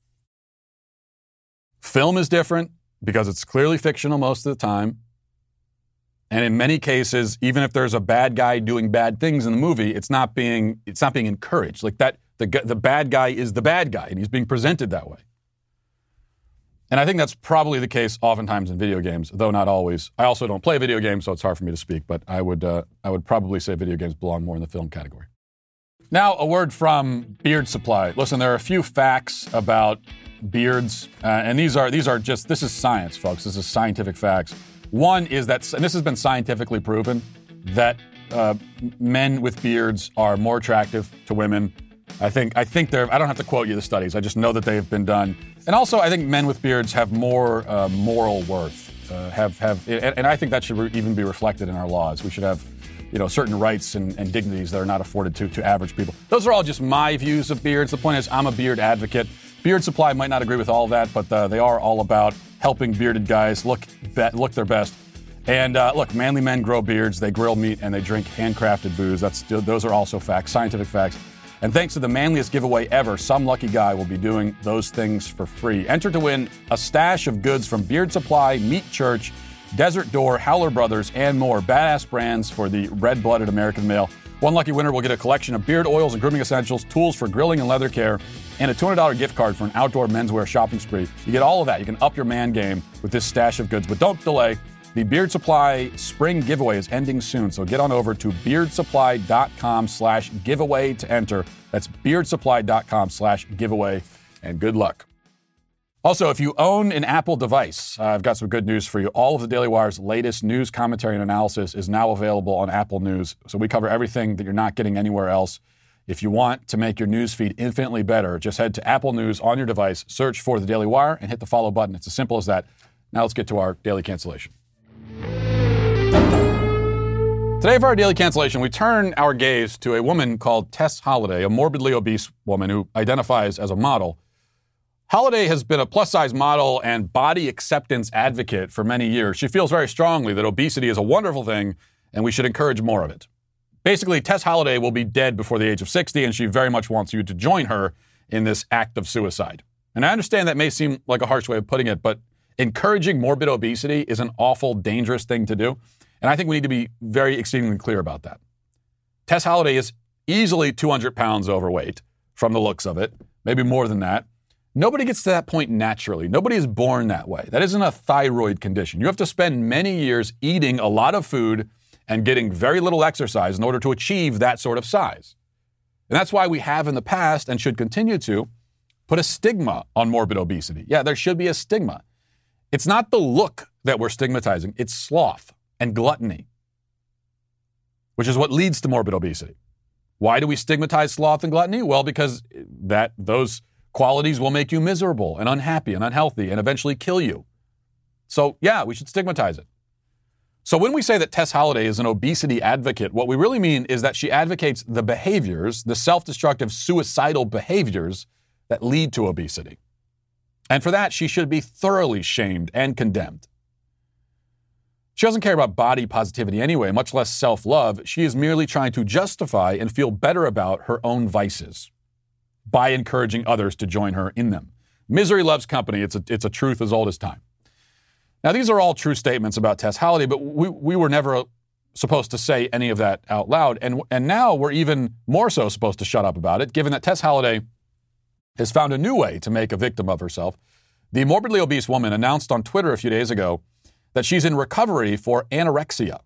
Film is different because it's clearly fictional most of the time. And in many cases, even if there's a bad guy doing bad things in the movie, it's not being encouraged. Like that, the bad guy is the bad guy, and he's being presented that way. And I think that's probably the case oftentimes in video games, though not always. I also don't play video games, so it's hard for me to speak, but I would probably say video games belong more in the film category. Now, a word from Beard Supply. Listen, there are a few facts about beards, and this is science, folks. This is scientific facts. One is that, and this has been scientifically proven, that men with beards are more attractive to women. I think they're, I don't have to quote you the studies. I just know that they have been done. And also, I think men with beards have more moral worth. And I think that should even be reflected in our laws. We should have, certain rights and dignities that are not afforded to average people. Those are all just my views of beards. The point is, I'm a beard advocate. Beard Supply might not agree with all of that, but they are all about helping bearded guys look their best. And look, manly men grow beards, they grill meat, and they drink handcrafted booze. Those are also facts, scientific facts. And thanks to the manliest giveaway ever, some lucky guy will be doing those things for free. Enter to win a stash of goods from Beard Supply, Meat Church, Desert Door, Howler Brothers, and more. Badass brands for the red-blooded American male. One lucky winner will get a collection of beard oils and grooming essentials, tools for grilling and leather care, and a $200 gift card for an outdoor menswear shopping spree. You get all of that. You can up your man game with this stash of goods. But don't delay. The Beard Supply spring giveaway is ending soon, so get on over to beardsupply.com/giveaway to enter. That's beardsupply.com/giveaway, and good luck. Also, if you own an Apple device, I've got some good news for you. All of the Daily Wire's latest news, commentary, and analysis is now available on Apple News. So we cover everything that you're not getting anywhere else. If you want to make your news feed infinitely better, just head to Apple News on your device, search for the Daily Wire, and hit the follow button. It's as simple as that. Now let's get to our daily cancellation. Today for our daily cancellation, we turn our gaze to a woman called Tess Holliday, a morbidly obese woman who identifies as a model. Holliday has been a plus-size model and body acceptance advocate for many years. She feels very strongly that obesity is a wonderful thing and we should encourage more of it. Basically, Tess Holliday will be dead before the age of 60, and she very much wants you to join her in this act of suicide. And I understand that may seem like a harsh way of putting it, but encouraging morbid obesity is an awful, dangerous thing to do. And I think we need to be very exceedingly clear about that. Tess Holliday is easily 200 pounds overweight from the looks of it, maybe more than that. Nobody gets to that point naturally. Nobody is born that way. That isn't a thyroid condition. You have to spend many years eating a lot of food and getting very little exercise in order to achieve that sort of size. And that's why we have in the past, and should continue to, put a stigma on morbid obesity. Yeah, there should be a stigma. It's not the look that we're stigmatizing. It's sloth and gluttony, which is what leads to morbid obesity. Why do we stigmatize sloth and gluttony? Well, because those qualities will make you miserable and unhappy and unhealthy and eventually kill you. So, yeah, we should stigmatize it. So when we say that Tess Holliday is an obesity advocate, what we really mean is that she advocates the behaviors, the self-destructive, suicidal behaviors that lead to obesity. And for that, she should be thoroughly shamed and condemned. She doesn't care about body positivity anyway, much less self-love. She is merely trying to justify and feel better about her own vices by encouraging others to join her in them. Misery loves company. It's a truth as old as time. Now, these are all true statements about Tess Holliday, but we were never supposed to say any of that out loud. And now we're even more so supposed to shut up about it, given that Tess Holliday has found a new way to make a victim of herself. The morbidly obese woman announced on Twitter a few days ago that she's in recovery for anorexia.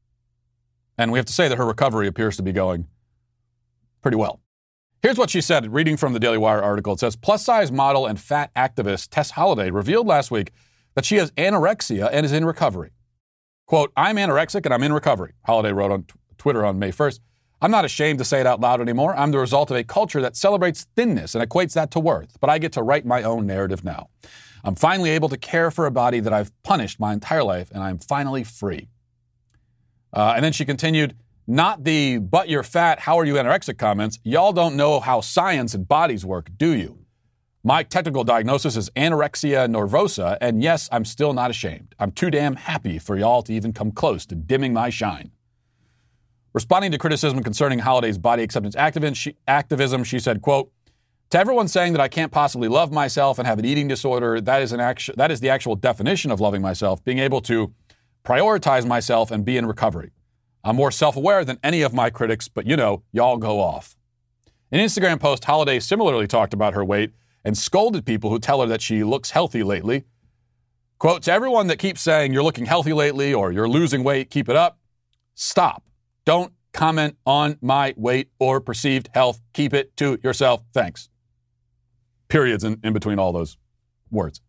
And we have to say that her recovery appears to be going pretty well. Here's what she said, reading from the Daily Wire article. It says, plus-size model and fat activist Tess Holliday revealed last week that she has anorexia and is in recovery. Quote, I'm anorexic and I'm in recovery, Holliday wrote on Twitter on May 1st. I'm not ashamed to say it out loud anymore. I'm the result of a culture that celebrates thinness and equates that to worth, but I get to write my own narrative now. I'm finally able to care for a body that I've punished my entire life, and I'm finally free. And then she continued, not the but you're fat, how are you anorexic comments. Y'all don't know how science and bodies work, do you? My technical diagnosis is anorexia nervosa, and yes, I'm still not ashamed. I'm too damn happy for y'all to even come close to dimming my shine. Responding to criticism concerning Holliday's body acceptance activism, she said, quote, to everyone saying that I can't possibly love myself and have an eating disorder, that is the actual definition of loving myself, being able to prioritize myself and be in recovery. I'm more self-aware than any of my critics, but y'all go off. In an Instagram post, Holliday similarly talked about her weight and scolded people who tell her that she looks healthy lately. Quote, to everyone that keeps saying you're looking healthy lately or you're losing weight, keep it up. Stop. Don't comment on my weight or perceived health. Keep it to yourself. Thanks. Periods in between all those words.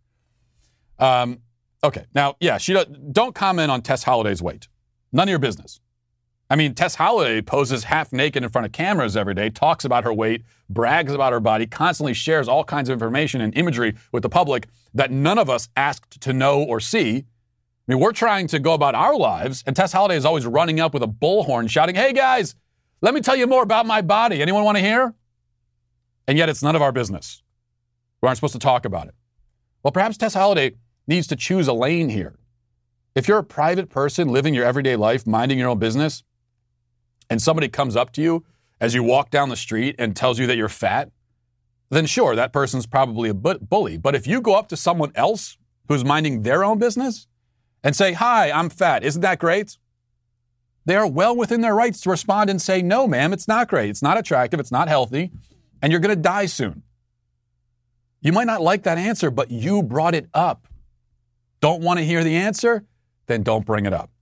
Okay. Now, yeah, don't comment on Tess Holliday's weight. None of your business. I mean, Tess Holliday poses half naked in front of cameras every day, talks about her weight, brags about her body, constantly shares all kinds of information and imagery with the public that none of us asked to know or see. I mean, we're trying to go about our lives, and Tess Holliday is always running up with a bullhorn shouting, hey guys, let me tell you more about my body. Anyone want to hear? And yet it's none of our business. We aren't supposed to talk about it. Well, perhaps Tess Holliday needs to choose a lane here. If you're a private person living your everyday life, minding your own business, and somebody comes up to you as you walk down the street and tells you that you're fat, then sure, that person's probably a bully. But if you go up to someone else who's minding their own business and say, hi, I'm fat, isn't that great? They are well within their rights to respond and say, no, ma'am, it's not great. It's not attractive. It's not healthy. And you're going to die soon. You might not like that answer, but you brought it up. Don't want to hear the answer? Then don't bring it up.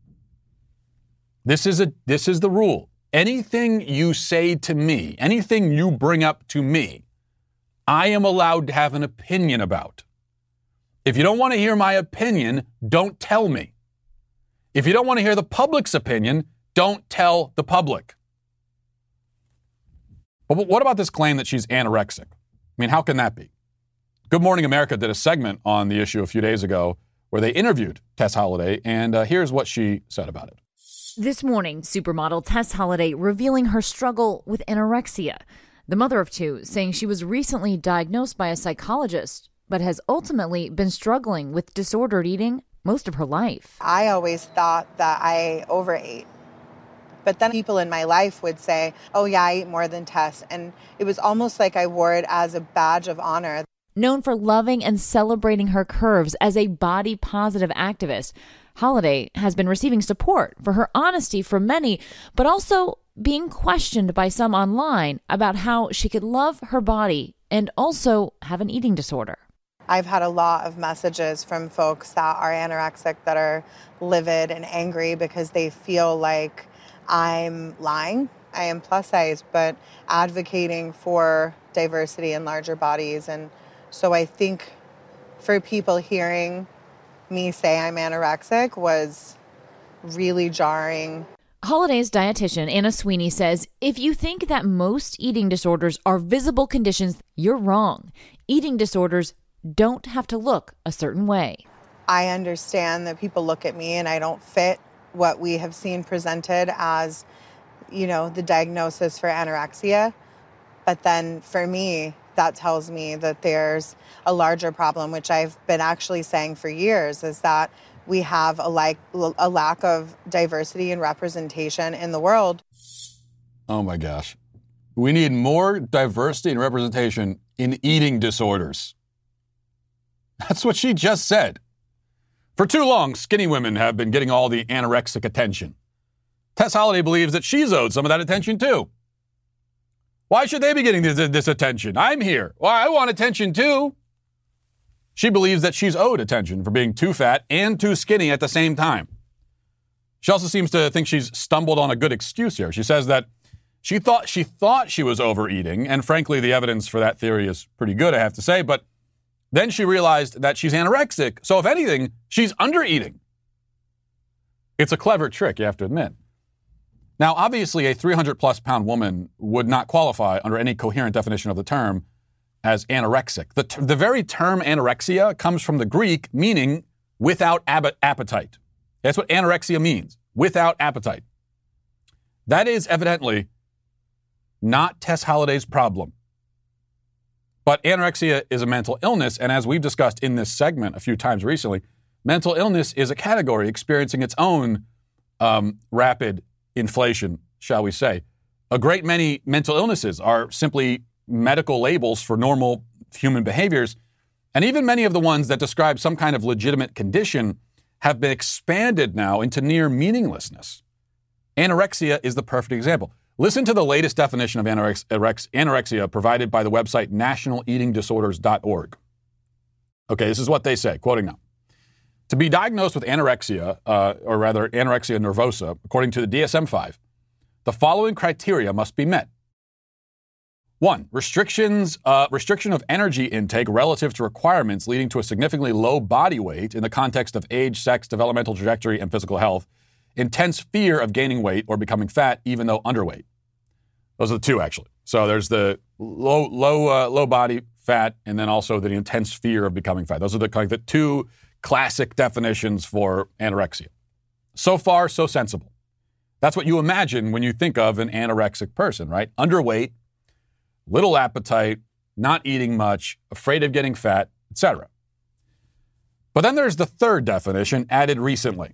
This is the rule. Anything you say to me, anything you bring up to me, I am allowed to have an opinion about. If you don't want to hear my opinion, don't tell me. If you don't want to hear the public's opinion, don't tell the public. But what about this claim that she's anorexic? I mean, how can that be? Good Morning America did a segment on the issue a few days ago where they interviewed Tess Holliday, and here's what she said about it. This morning, supermodel Tess Holliday revealing her struggle with anorexia. The mother of two saying she was recently diagnosed by a psychologist, but has ultimately been struggling with disordered eating most of her life. I always thought that I overate. But then people in my life would say, oh yeah, I eat more than Tess. And it was almost like I wore it as a badge of honor. Known for loving and celebrating her curves as a body-positive activist, Holliday has been receiving support for her honesty from many, but also being questioned by some online about how she could love her body and also have an eating disorder. I've had a lot of messages from folks that are anorexic that are livid and angry because they feel like I'm lying. I am plus size, but advocating for diversity and larger bodies. And so I think for people hearing me say I'm anorexic was really jarring. Holiday's dietitian, Anna Sweeney, says if you think that most eating disorders are visible conditions, you're wrong. Eating disorders don't have to look a certain way. I understand that people look at me and I don't fit what we have seen presented as, the diagnosis for anorexia. But then for me, that tells me that there's a larger problem, which I've been actually saying for years, is that we have a lack of diversity and representation in the world. Oh my gosh. We need more diversity and representation in eating disorders. That's what she just said. For too long, skinny women have been getting all the anorexic attention. Tess Holliday believes that she's owed some of that attention too. Why should they be getting this attention? I'm here. Well, I want attention too. She believes that she's owed attention for being too fat and too skinny at the same time. She also seems to think she's stumbled on a good excuse here. She says that she thought she was overeating, and frankly, the evidence for that theory is pretty good, I have to say, but then she realized that she's anorexic, so if anything, she's undereating. It's a clever trick, you have to admit. Now, obviously, a 300-plus pound woman would not qualify under any coherent definition of the term as anorexic. The very term anorexia comes from the Greek meaning without appetite. That's what anorexia means, without appetite. That is evidently not Tess Holliday's problem. But anorexia is a mental illness, and as we've discussed in this segment a few times recently, mental illness is a category experiencing its own rapid inflation, shall we say. A great many mental illnesses are simply medical labels for normal human behaviors, and even many of the ones that describe some kind of legitimate condition have been expanded now into near meaninglessness. Anorexia is the perfect example. Listen to the latest definition of anorexia provided by the website nationaleatingdisorders.org. Okay, this is what they say, quoting now. To be diagnosed with anorexia, or rather anorexia nervosa, according to the DSM-5, the following criteria must be met. 1. Restriction of energy intake relative to requirements leading to a significantly low body weight in the context of age, sex, developmental trajectory, and physical health. Intense fear of gaining weight or becoming fat, even though underweight. Those are the two, actually. So there's the low body fat, and then also the intense fear of becoming fat. Those are the two classic definitions for anorexia. So far, so sensible. That's what you imagine when you think of an anorexic person, right? Underweight, little appetite, not eating much, afraid of getting fat, etc. But then there's the third definition added recently.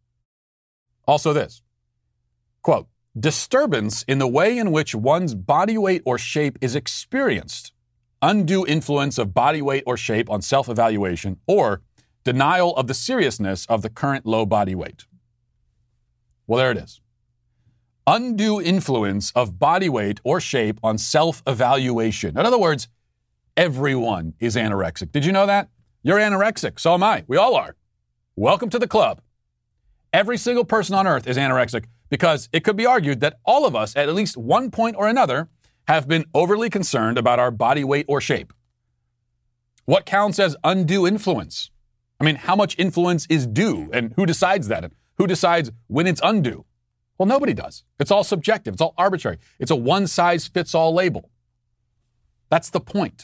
Also this, quote, disturbance in the way in which one's body weight or shape is experienced, undue influence of body weight or shape on self-evaluation, or denial of the seriousness of the current low body weight. Well, there it is. Undue influence of body weight or shape on self-evaluation. In other words, everyone is anorexic. Did you know that? You're anorexic. So am I. We all are. Welcome to the club. Every single person on earth is anorexic because it could be argued that all of us, at least one point or another, have been overly concerned about our body weight or shape. What counts as undue influence? I mean, how much influence is due, and who decides that? And who decides when it's undue? Well, nobody does. It's all subjective. It's all arbitrary. It's a one-size-fits-all label. That's the point.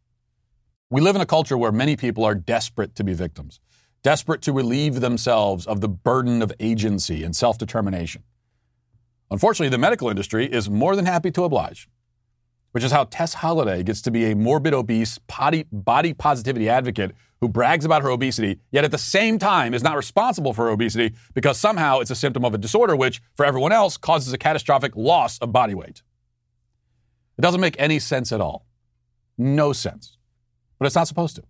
We live in a culture where many people are desperate to be victims, desperate to relieve themselves of the burden of agency and self-determination. Unfortunately, the medical industry is more than happy to oblige, which is how Tess Holliday gets to be a morbid obese body positivity advocate who brags about her obesity, yet at the same time is not responsible for her obesity because somehow it's a symptom of a disorder which, for everyone else, causes a catastrophic loss of body weight. It doesn't make any sense at all. No sense. But it's not supposed to.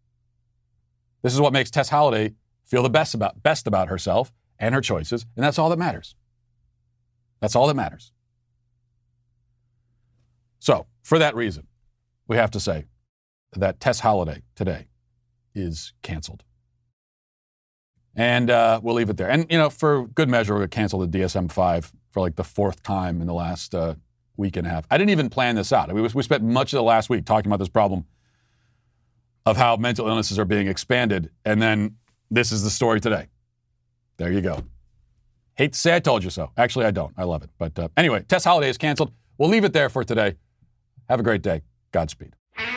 This is what makes Tess Holliday feel the best about herself and her choices, and that's all that matters. That's all that matters. So, for that reason, we have to say that Tess Holliday today is canceled. And we'll leave it there. And, for good measure, we're going to cancel the DSM-5 for like the fourth time in the last week and a half. I didn't even plan this out. We spent much of the last week talking about this problem of how mental illnesses are being expanded. And then this is the story today. There you go. Hate to say I told you so. Actually, I don't. I love it. But anyway, Tess Holliday is canceled. We'll leave it there for today. Have a great day. Godspeed.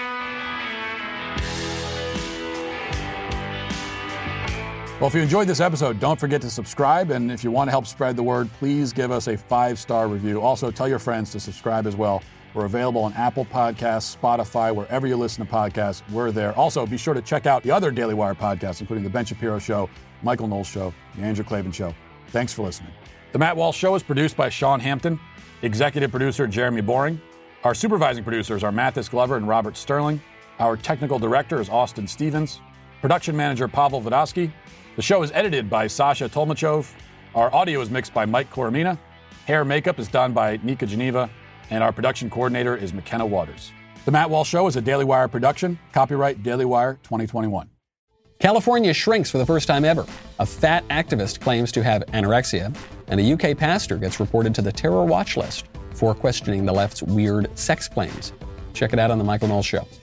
Well, if you enjoyed this episode, don't forget to subscribe. And if you want to help spread the word, please give us a 5-star review. Also, tell your friends to subscribe as well. We're available on Apple Podcasts, Spotify, wherever you listen to podcasts. We're there. Also, be sure to check out the other Daily Wire podcasts, including The Ben Shapiro Show, Michael Knowles Show, The Andrew Klavan Show. Thanks for listening. The Matt Walsh Show is produced by Sean Hampton, executive producer Jeremy Boring. Our supervising producers are Mathis Glover and Robert Sterling. Our technical director is Austin Stevens. Production manager Pavel Vodosky. The show is edited by Sasha Tolmachov. Our audio is mixed by Mike Coromina. Hair makeup is done by Nika Geneva. And our production coordinator is McKenna Waters. The Matt Walsh Show is a Daily Wire production. Copyright Daily Wire 2021. California shrinks for the first time ever. A fat activist claims to have anorexia, and a UK pastor gets reported to the terror watch list for questioning the left's weird sex claims. Check it out on The Michael Knowles Show.